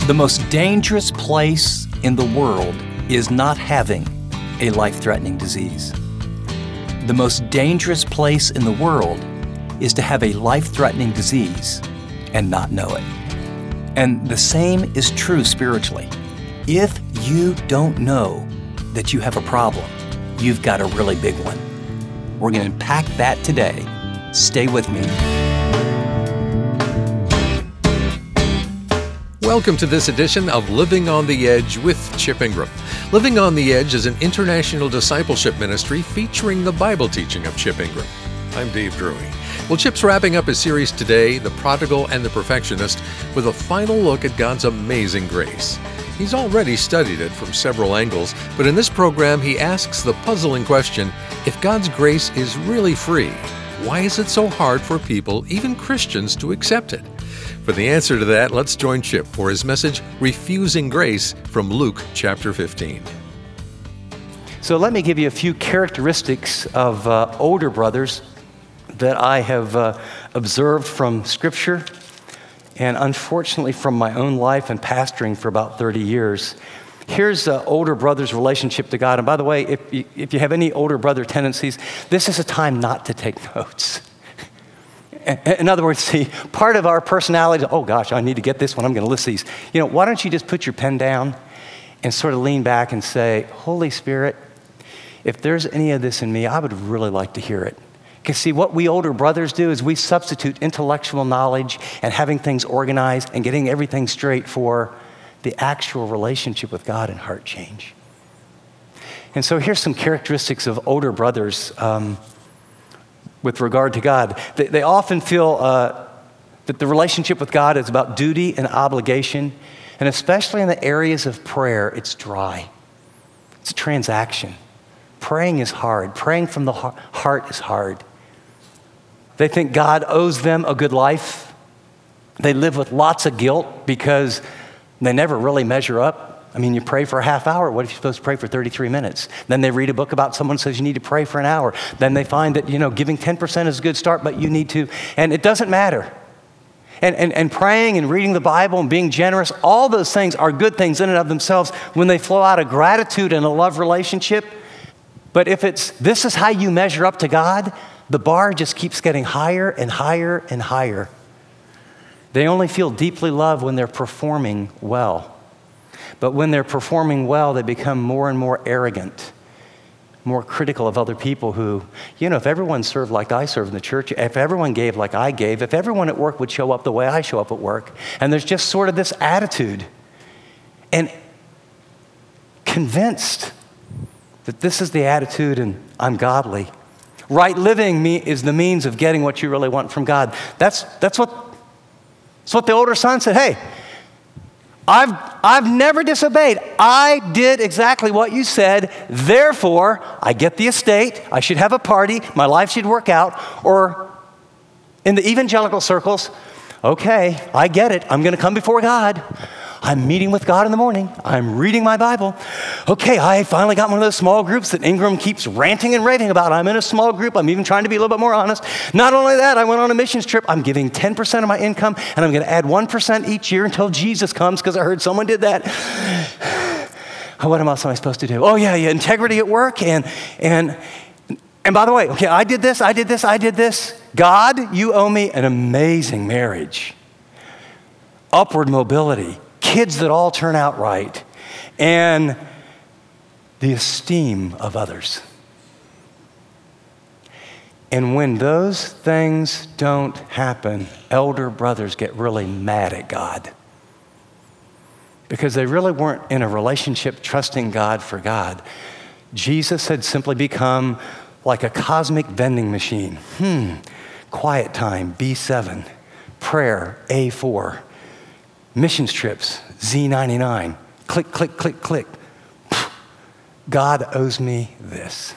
The most dangerous place in the world is not having a life-threatening disease. The most dangerous place in the world is to have a life-threatening disease and not know it. And the same is true spiritually. If you don't know that you have a problem, you've got a really big one. We're going to unpack that today. Stay with me. Welcome to this edition of Living on the Edge with Chip Ingram. Living on the Edge is an international discipleship ministry featuring the Bible teaching of Chip Ingram. I'm Dave Drury. Well, Chip's wrapping up his series today, The Prodigal and the Perfectionist, with a final look at God's amazing grace. He's already studied it from several angles, but in this program he asks the puzzling question, if God's grace is really free, why is it so hard for people, even Christians, to accept it? For the answer to that, let's join Chip for his message, Refusing Grace, from Luke chapter 15. So let me give you a few characteristics of older brothers that I have observed from Scripture and unfortunately from my own life and pastoring for about 30 years. Here's an older brother's relationship to God. And by the way, if you have any older brother tendencies, this is a time not to take notes. In other words, see, part of our personality is, oh gosh, I need to get this one, I'm going to list these. You know, why don't you just put your pen down and sort of lean back and say, Holy Spirit, if there's any of this in me, I would really like to hear it. Because see, what we older brothers do is we substitute intellectual knowledge and having things organized and getting everything straight for the actual relationship with God and heart change. And so here's some characteristics of older brothers with regard to God. They often feel that the relationship with God is about duty and obligation, and especially in the areas of prayer, it's dry. It's a transaction. Praying is hard. Praying from the heart is hard. They think God owes them a good life. They live with lots of guilt because they never really measure up. I mean, you pray for a half hour. What if you're supposed to pray for 33 minutes? Then they read a book about someone who says you need to pray for an hour. Then they find that, giving 10% is a good start, but you need to, and it doesn't matter. And praying and reading the Bible and being generous, all those things are good things in and of themselves when they flow out of gratitude and a love relationship. But if this is how you measure up to God, the bar just keeps getting higher and higher and higher. They only feel deeply loved when they're performing well. But when they're performing well, they become more and more arrogant, more critical of other people who, if everyone served like I serve in the church, if everyone gave like I gave, if everyone at work would show up the way I show up at work, and there's just sort of this attitude, and convinced that this is the attitude and I'm godly. Right living is the means of getting what you really want from God. That's what the older son said. Hey, I've never disobeyed. I did exactly what you said. Therefore, I get the estate. I should have a party. My life should work out. Or in the evangelical circles, okay, I get it. I'm going to come before God. I'm meeting with God in the morning. I'm reading my Bible. Okay, I finally got one of those small groups that Ingram keeps ranting and raving about. I'm in a small group. I'm even trying to be a little bit more honest. Not only that, I went on a missions trip. I'm giving 10% of my income, and I'm going to add 1% each year until Jesus comes because I heard someone did that. What else am I supposed to do? Oh, yeah, integrity at work. And by the way, okay, I did this. God, you owe me an amazing marriage. Upward mobility. Kids that all turn out right, and the esteem of others. And when those things don't happen, elder brothers get really mad at God because they really weren't in a relationship trusting God for God. Jesus had simply become like a cosmic vending machine. Quiet time, B7. Prayer, A4. Missions trips, Z99. Click, click, click, click. God owes me this.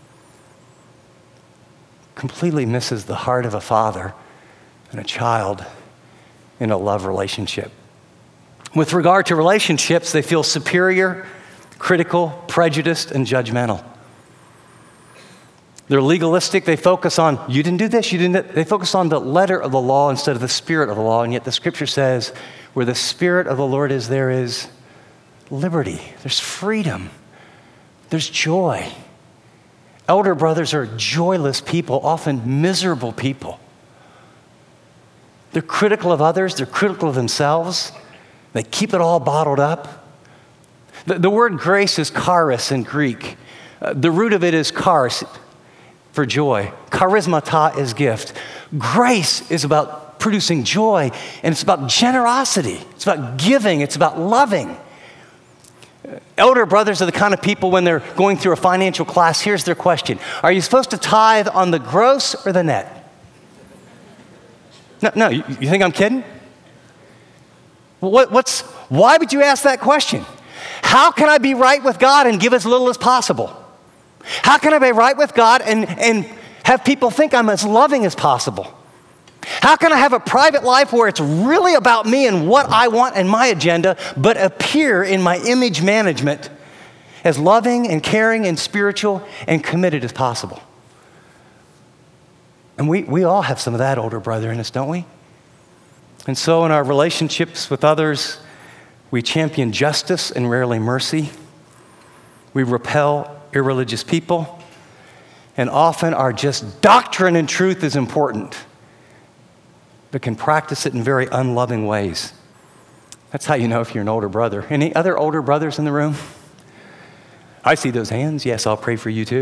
Completely misses the heart of a father and a child in a love relationship. With regard to relationships, they feel superior, critical, prejudiced, and judgmental. They're legalistic. They focus on, you didn't do this, you didn't do that. They focus on the letter of the law instead of the spirit of the law. And yet the scripture says, where the spirit of the Lord is, there is liberty. There's freedom. There's joy. Elder brothers are joyless people, often miserable people. They're critical of others. They're critical of themselves. They keep it all bottled up. The word grace is charis in Greek. The root of it is charis, for joy. Charismata is gift. Grace is about producing joy, and it's about generosity. It's about giving. It's about loving. Elder brothers are the kind of people when they're going through a financial class, here's their question. Are you supposed to tithe on the gross or the net? No, you think I'm kidding? Why would you ask that question? How can I be right with God and give as little as possible? How can I be right with God and have people think I'm as loving as possible? How can I have a private life where it's really about me and what I want and my agenda, but appear in my image management as loving and caring and spiritual and committed as possible? And we all have some of that older brother in us, don't we? And so in our relationships with others, we champion justice and rarely mercy. We repel irreligious people. And often our just doctrine and truth is important, but can practice it in very unloving ways. That's how you know if you're an older brother. Any other older brothers in the room? I see those hands. Yes, I'll pray for you too.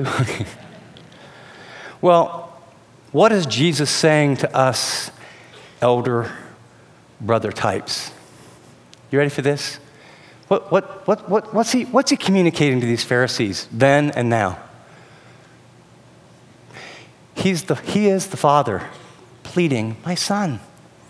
Well, what is Jesus saying to us elder brother types? You ready for this? What's he communicating to these Pharisees then and now? He is the Father pleading, my son,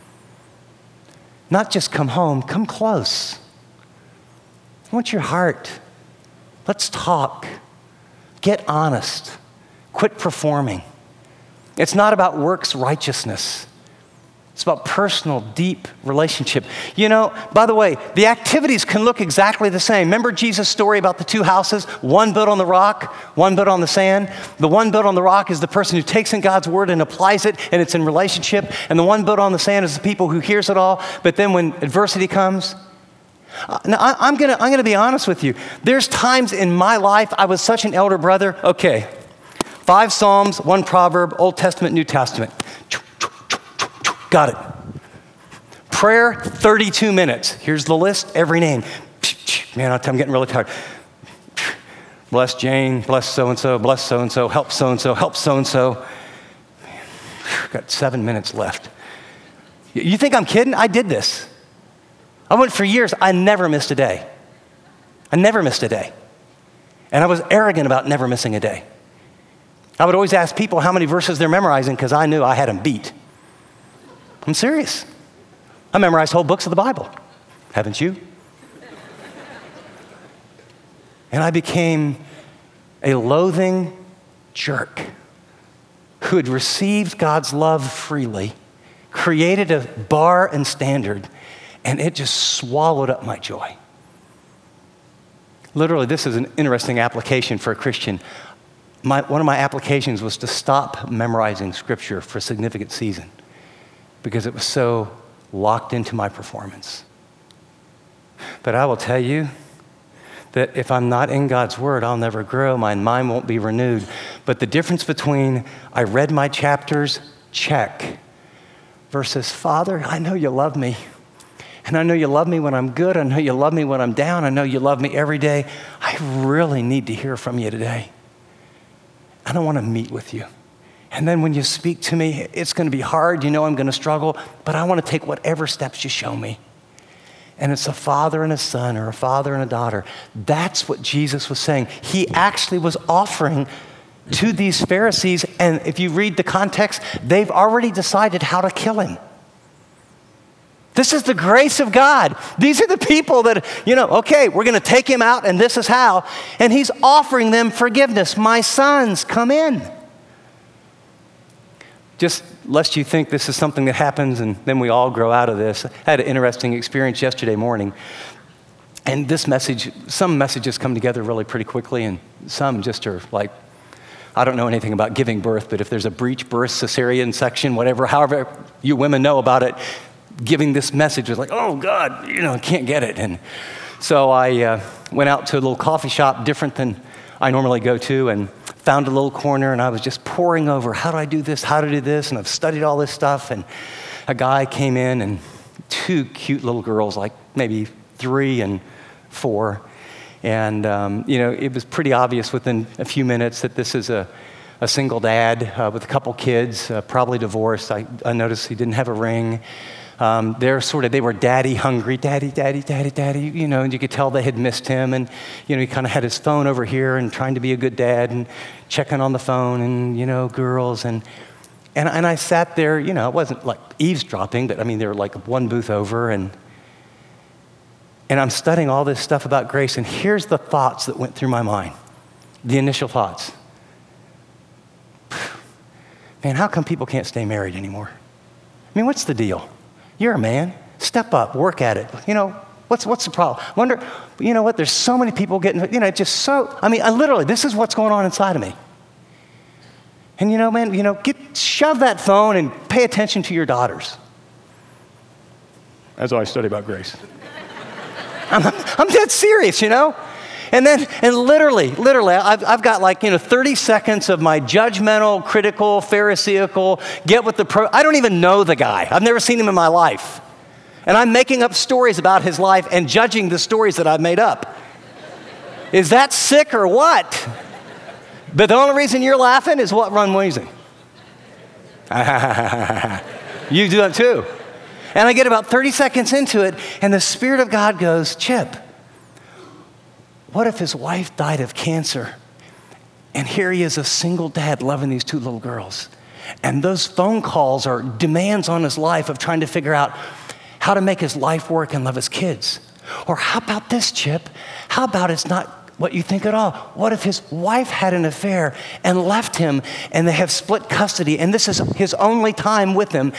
not just come home, come close. I want your heart. Let's talk. Get honest. Quit performing. It's not about works righteousness. It's about personal, deep relationship. You know, by the way, the activities can look exactly the same. Remember Jesus' story about the two houses? One built on the rock, one built on the sand. The one built on the rock is the person who takes in God's word and applies it, and it's in relationship. And the one built on the sand is the people who hears it all, but then when adversity comes, now I'm gonna be honest with you. There's times in my life I was such an elder brother. Okay, 5 Psalms, 1 proverb, Old Testament, New Testament. Got it. Prayer, 32 minutes. Here's the list, every name. Man, I'm getting really tired. Bless Jane, bless so-and-so, help so-and-so, help so-and-so. Got 7 minutes left. You think I'm kidding? I did this. I went for years. I never missed a day. I never missed a day. And I was arrogant about never missing a day. I would always ask people how many verses they're memorizing because I knew I had them beat. I'm serious. I memorized whole books of the Bible. Haven't you? And I became a loathing jerk who had received God's love freely, created a bar and standard, and it just swallowed up my joy. Literally, this is an interesting application for a Christian. One of my applications was to stop memorizing Scripture for a significant season because it was so locked into my performance. But I will tell you that if I'm not in God's Word, I'll never grow. My mind won't be renewed. But the difference between I read my chapters, check, versus Father, I know you love me. And I know you love me when I'm good. I know you love me when I'm down. I know you love me every day. I really need to hear from you today. I don't want to meet with you. And then when you speak to me, it's going to be hard. You know I'm going to struggle, but I want to take whatever steps you show me. And it's a father and a son or a father and a daughter. That's what Jesus was saying. He actually was offering to these Pharisees, and if you read the context, they've already decided how to kill him. This is the grace of God. These are the people that, okay, we're going to take him out, and this is how. And he's offering them forgiveness. My sons, come in. Just lest you think this is something that happens and then we all grow out of this. I had an interesting experience yesterday morning. And this message, some messages come together really pretty quickly, and some just are like, I don't know anything about giving birth, but if there's a breech birth, cesarean section, whatever, however you women know about it, giving this message was like, oh God, I can't get it. And so I went out to a little coffee shop, different than I normally go to, and found a little corner, and I was just poring over, how do I do this, how to do this, and I've studied all this stuff, and a guy came in, and two cute little girls, like maybe 3 and 4, and it was pretty obvious within a few minutes that this is a single dad with a couple kids, probably divorced. I noticed he didn't have a ring. They were daddy hungry, daddy, and you could tell they had missed him, and, he kind of had his phone over here and trying to be a good dad and checking on the phone and, girls, and I sat there, it wasn't like eavesdropping, but they were like one booth over, and I'm studying all this stuff about grace, and here's the thoughts that went through my mind, the initial thoughts. Man, how come people can't stay married anymore? What's the deal? You're a man. Step up, work at it. What's the problem? Wonder, what? There's so many people getting, literally, this is what's going on inside of me. And man, shove that phone and pay attention to your daughters. As I study about grace. I'm dead serious, And literally, I've got 30 seconds of my judgmental, critical, pharisaical, I don't even know the guy. I've never seen him in my life. And I'm making up stories about his life and judging the stories that I've made up. Is that sick or what? But the only reason you're laughing is what Ron Weasing. You do it too. And I get about 30 seconds into it, and the Spirit of God goes, Chip, what if his wife died of cancer? And here he is, a single dad loving these 2 little girls. And those phone calls are demands on his life of trying to figure out how to make his life work and love his kids. Or how about this, Chip? How about it's not what you think at all? What if his wife had an affair and left him and they have split custody and this is his only time with him?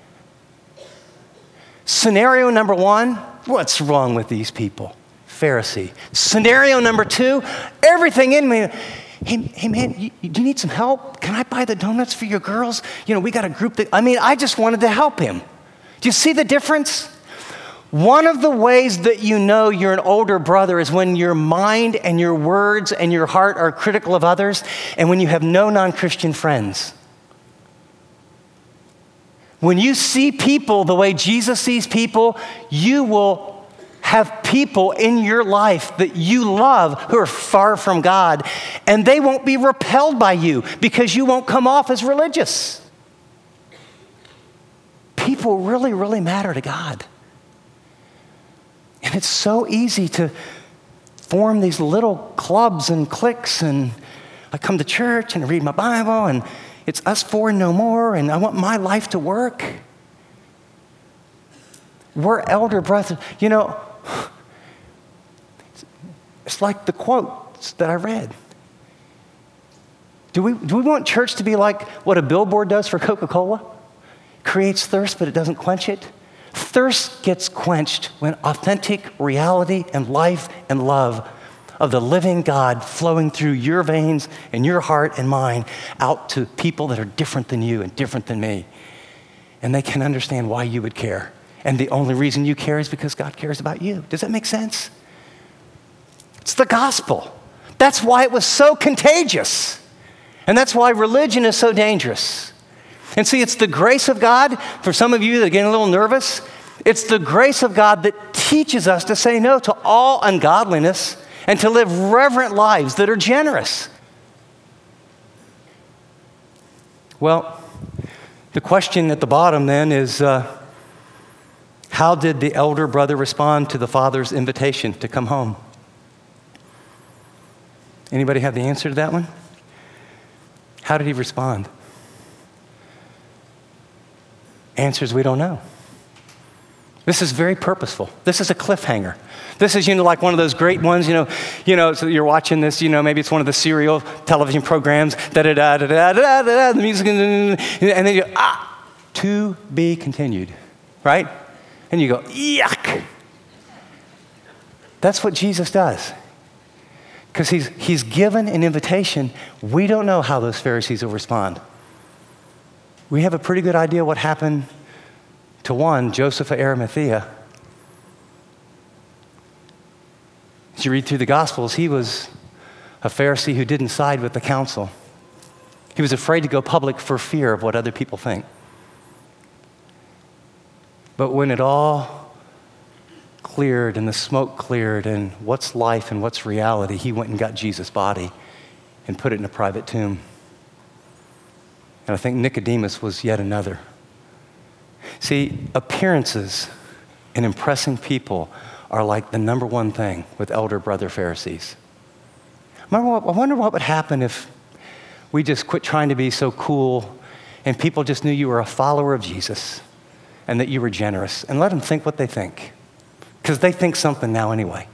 Scenario number 1, what's wrong with these people? Pharisee. Scenario number 2, everything in me. Hey man, do you need some help? Can I buy the donuts for your girls? We got a group that, I just wanted to help him. Do you see the difference? One of the ways that you're an older brother is when your mind and your words and your heart are critical of others, and when you have no non-Christian friends. When you see people the way Jesus sees people, you will have people in your life that you love who are far from God, and they won't be repelled by you because you won't come off as religious. People really, really matter to God. And it's so easy to form these little clubs and cliques, and I come to church and I read my Bible, and it's us 4 and no more, and I want my life to work. We're elder brothers. It's like the quotes that I read. Do we want church to be like what a billboard does for Coca-Cola? Creates thirst, but it doesn't quench it. Thirst gets quenched when authentic reality and life and love of the living God flowing through your veins and your heart and mine out to people that are different than you and different than me. And they can understand why you would care. And the only reason you care is because God cares about you. Does that make sense? It's the gospel. That's why it was so contagious. And that's why religion is so dangerous. And see, it's the grace of God. For some of you that are getting a little nervous, it's the grace of God that teaches us to say no to all ungodliness and to live reverent lives that are generous. Well, the question at the bottom then is, how did the elder brother respond to the father's invitation to come home? Anybody have the answer to that one? How did he respond? Answers we don't know. This is very purposeful. This is a cliffhanger. This is, like one of those great ones, so you're watching this, maybe it's one of the serial television programs, the music, and then you, to be continued, right? And you go, yuck. That's what Jesus does. Because he's given an invitation. We don't know how those Pharisees will respond. We have a pretty good idea what happened to one, Joseph of Arimathea. As you read through the Gospels, he was a Pharisee who didn't side with the council. He was afraid to go public for fear of what other people think. But when it all cleared and the smoke cleared and what's life and what's reality, he went and got Jesus' body and put it in a private tomb. And I think Nicodemus was yet another. See, appearances and impressing people are like the number one thing with elder brother Pharisees. I wonder what would happen if we just quit trying to be so cool and people just knew you were a follower of Jesus and that you were generous, and let them think what they think, because they think something now anyway.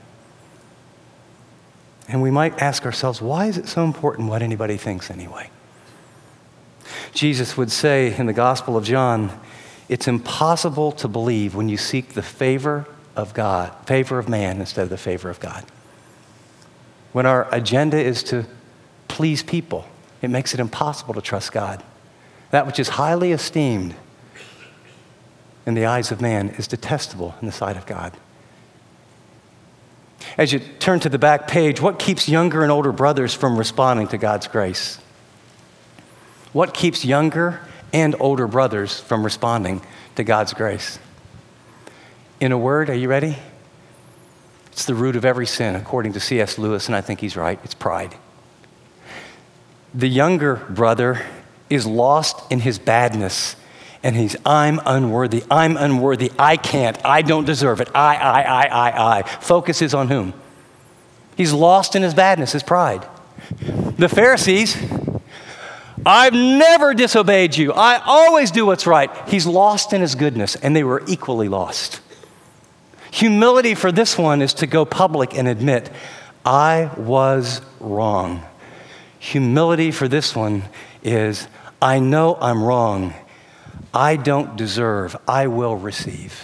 And we might ask ourselves, why is it so important what anybody thinks anyway? Jesus would say in the Gospel of John, it's impossible to believe when you seek the favor of God, favor of man instead of the favor of God. When our agenda is to please people, it makes it impossible to trust God. That which is highly esteemed in the eyes of man is detestable in the sight of God. As you turn to the back page, what keeps younger and older brothers from responding to God's grace? What keeps younger and older brothers from responding to God's grace? In a word, are you ready? It's the root of every sin, according to C.S. Lewis, and I think he's right. It's pride. The younger brother is lost in his badness, and I'm unworthy, I can't, I don't deserve it, I. Focus is on whom? He's lost in his badness, his pride. The Pharisees, I've never disobeyed you, I always do what's right. He's lost in his goodness, and they were equally lost. Humility for this one is to go public and admit, I was wrong. Humility for this one is, I know I'm wrong. I don't deserve. I will receive.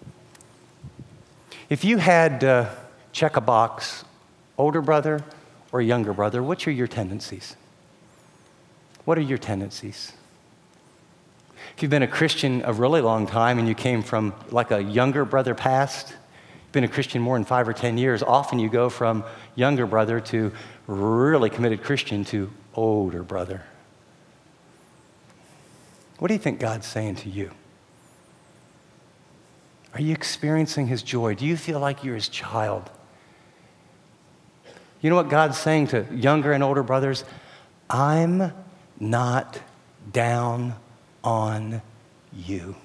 If you had to check a box, older brother or younger brother, what are your tendencies? What are your tendencies? If you've been a Christian a really long time and you came from like a younger brother past, been a Christian more than 5 or 10 years, often you go from younger brother to really committed Christian to older brother. What do you think God's saying to you? Are you experiencing his joy? Do you feel like you're his child? You know what God's saying to younger and older brothers? I'm not down on you.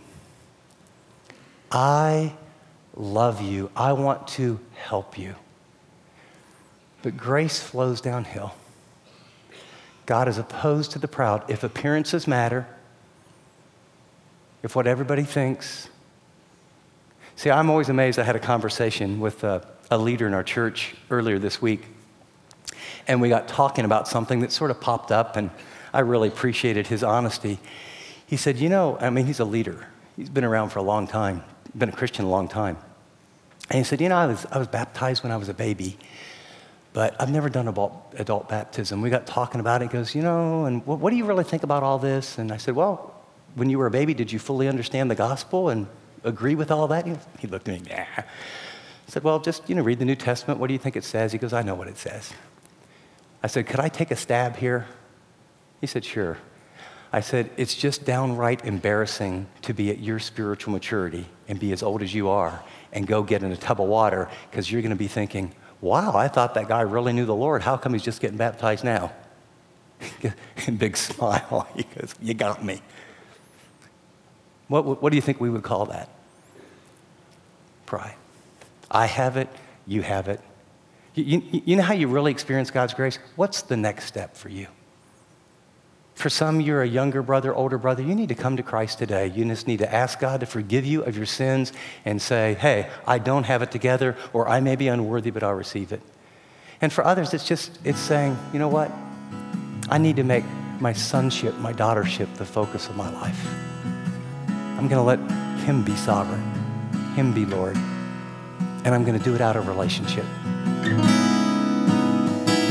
I love you. I want to help you. But grace flows downhill. God is opposed to the proud. If appearances matter, if what everybody thinks. See, I'm always amazed. I had a conversation with a leader in our church earlier this week, and we got talking about something that sort of popped up, and I really appreciated his honesty. He said, he's a leader. He's been around for a long time, been a Christian a long time. And he said, I was baptized when I was a baby, but I've never done adult baptism. We got talking about it. He goes, and what do you really think about all this? And I said, well, when you were a baby, did you fully understand the gospel and agree with all that? He looked at me, I said, well, just, read the New Testament. What do you think it says? He goes, I know what it says. I said, could I take a stab here? He said, sure. I said, it's just downright embarrassing to be at your spiritual maturity and be as old as you are and go get in a tub of water because you're going to be thinking, wow, I thought that guy really knew the Lord. How come he's just getting baptized now? Big smile. He goes, you got me. What do you think we would call that? Pride. I have it, you have it. You know how you really experience God's grace? What's the next step for you? For some, you're a younger brother, older brother. You need to come to Christ today. You just need to ask God to forgive you of your sins and say, hey, I don't have it together, or I may be unworthy, but I'll receive it. And for others, it's saying, you know what? I need to make my sonship, my daughtership the focus of my life. I'm going to let him be sovereign, him be Lord, and I'm going to do it out of relationship.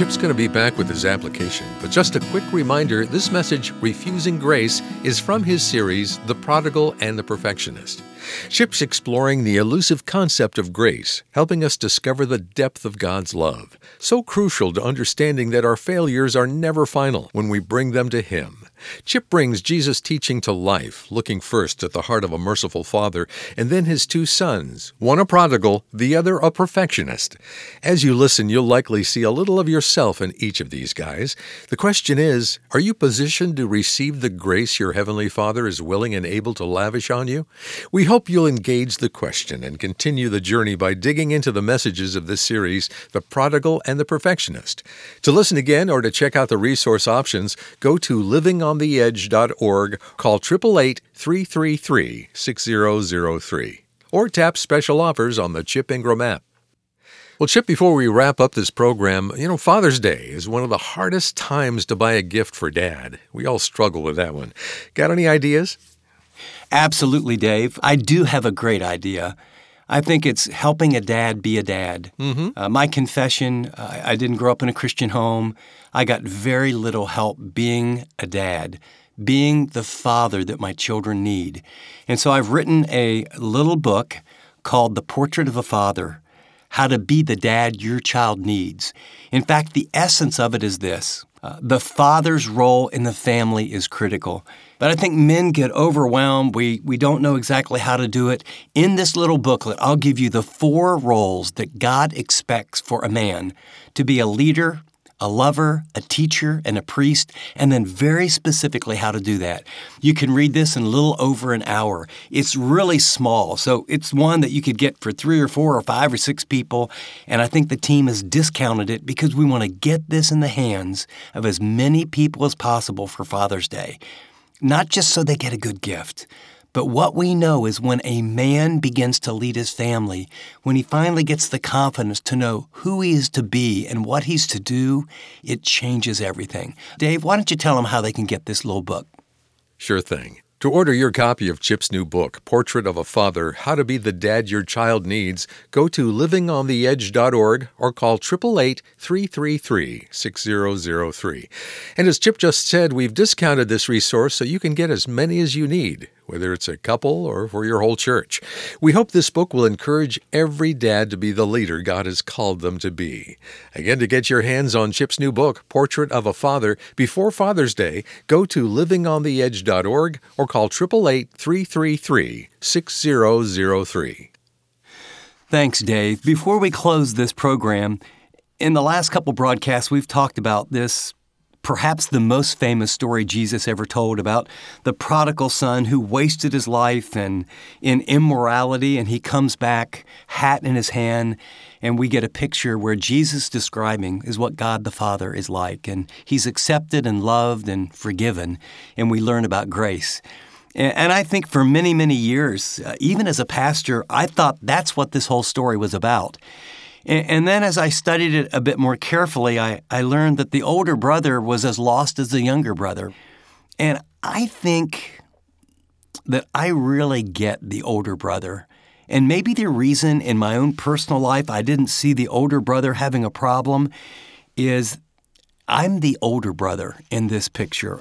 Chip's going to be back with his application, but just a quick reminder, this message, Refusing Grace, is from his series, The Prodigal and the Perfectionist. Chip's exploring the elusive concept of grace, helping us discover the depth of God's love, so crucial to understanding that our failures are never final when we bring them to Him. Chip brings Jesus' teaching to life, looking first at the heart of a merciful Father, and then his two sons, one a prodigal, the other a perfectionist. As you listen, you'll likely see a little of yourself in each of these guys. The question is, are you positioned to receive the grace your Heavenly Father is willing and able to lavish on you? We hope you'll engage the question and continue the journey by digging into the messages of this series, The Prodigal and the Perfectionist. To listen again or to check out the resource options, go to livingontheedge.org, call 888-333-6003, or tap special offers on the Chip Ingram app. Well, Chip, before we wrap up this program, Father's Day is one of the hardest times to buy a gift for Dad. We all struggle with that one. Got any ideas? Absolutely, Dave. I do have a great idea. I think it's helping a dad be a dad. My confession, I didn't grow up in a Christian home. I got very little help being a dad, being the father that my children need. And so I've written a little book called The Portrait of a Father, How to Be the Dad Your Child Needs. In fact, the essence of it is this. The father's role in the family is critical. But I think men get overwhelmed. We don't know exactly how to do it. In this little booklet, I'll give you the 4 roles that God expects for a man: to be a leader, a lover, a teacher, and a priest, and then very specifically how to do that. You can read this in a little over an hour. It's really small, so it's one that you could get for 3 or 4 or 5 or 6 people, and I think the team has discounted it because we want to get this in the hands of as many people as possible for Father's Day. Not just so they get a good gift, but what we know is when a man begins to lead his family, when he finally gets the confidence to know who he is to be and what he's to do, it changes everything. Dave, why don't you tell them how they can get this little book? Sure thing. To order your copy of Chip's new book, Portrait of a Father, How to Be the Dad Your Child Needs, go to livingontheedge.org or call 888-333-6003. And as Chip just said, we've discounted this resource so you can get as many as you need, whether it's a couple or for your whole church. We hope this book will encourage every dad to be the leader God has called them to be. Again, to get your hands on Chip's new book, Portrait of a Father, before Father's Day, go to livingontheedge.org or call 888-333-6003. Thanks, Dave. Before we close this program, in the last couple broadcasts, we've talked about this, perhaps the most famous story Jesus ever told about the prodigal son who wasted his life in immorality, and he comes back, hat in his hand, and we get a picture where Jesus describing is what God the Father is like, and he's accepted and loved and forgiven, and we learn about grace. And I think for many, many years, even as a pastor, I thought that's what this whole story was about. And then as I studied it a bit more carefully, I learned that the older brother was as lost as the younger brother. And I think that I really get the older brother. And maybe the reason in my own personal life I didn't see the older brother having a problem is I'm the older brother in this picture.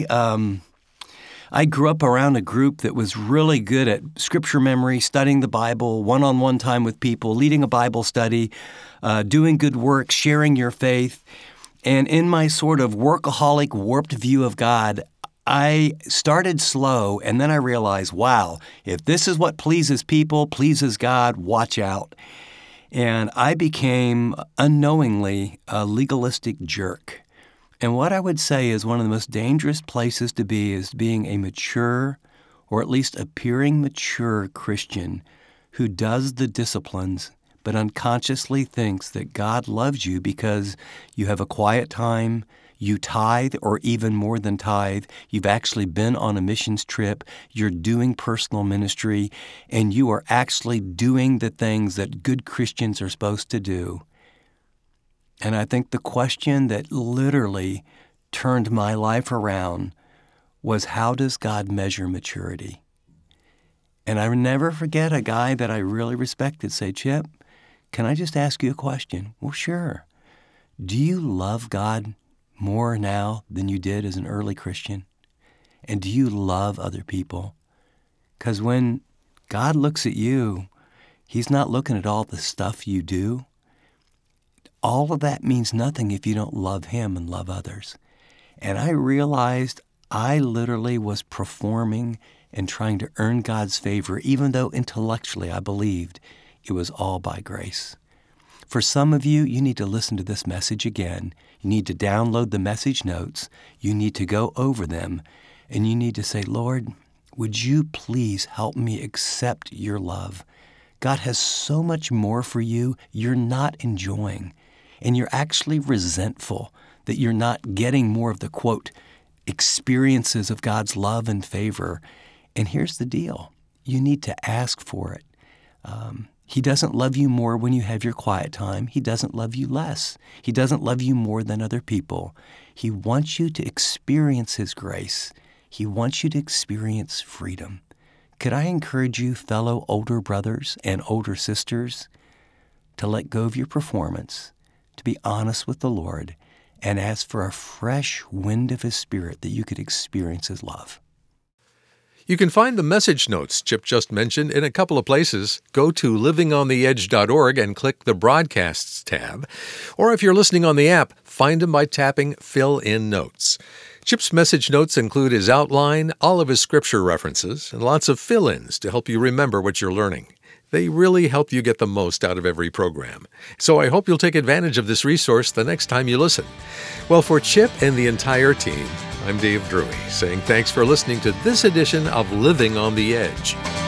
I grew up around a group that was really good at scripture memory, studying the Bible, one-on-one time with people, leading a Bible study, doing good work, sharing your faith. And in my sort of workaholic, warped view of God, I started slow, and then I realized, wow, if this is what pleases people, pleases God, watch out. And I became unknowingly a legalistic jerk. And what I would say is one of the most dangerous places to be is being a mature, or at least appearing mature Christian who does the disciplines but unconsciously thinks that God loves you because you have a quiet time, you tithe, or even more than tithe, you've actually been on a missions trip, you're doing personal ministry, and you are actually doing the things that good Christians are supposed to do. And I think the question that literally turned my life around was, how does God measure maturity? And I never forget a guy that I really respected say, Chip, can I just ask you a question? Well, sure. Do you love God more now than you did as an early Christian? And do you love other people? Because when God looks at you, He's not looking at all the stuff you do. All of that means nothing if you don't love Him and love others. And I realized I literally was performing and trying to earn God's favor, even though intellectually I believed it was all by grace. For some of you, you need to listen to this message again. You need to download the message notes. You need to go over them. And you need to say, Lord, would you please help me accept your love? God has so much more for you you're not enjoying. And you're actually resentful that you're not getting more of the, quote, experiences of God's love and favor. And here's the deal. You need to ask for it. He doesn't love you more when you have your quiet time. He doesn't love you less. He doesn't love you more than other people. He wants you to experience His grace. He wants you to experience freedom. Could I encourage you, fellow older brothers and older sisters, to let go of your performance, to be honest with the Lord, and ask for a fresh wind of His Spirit that you could experience His love? You can find the message notes Chip just mentioned in a couple of places. Go to livingontheedge.org and click the Broadcasts tab. Or if you're listening on the app, find them by tapping Fill in Notes. Chip's message notes include his outline, all of his scripture references, and lots of fill-ins to help you remember what you're learning. They really help you get the most out of every program. So I hope you'll take advantage of this resource the next time you listen. Well, for Chip and the entire team, I'm Dave Drury, saying thanks for listening to this edition of Living on the Edge.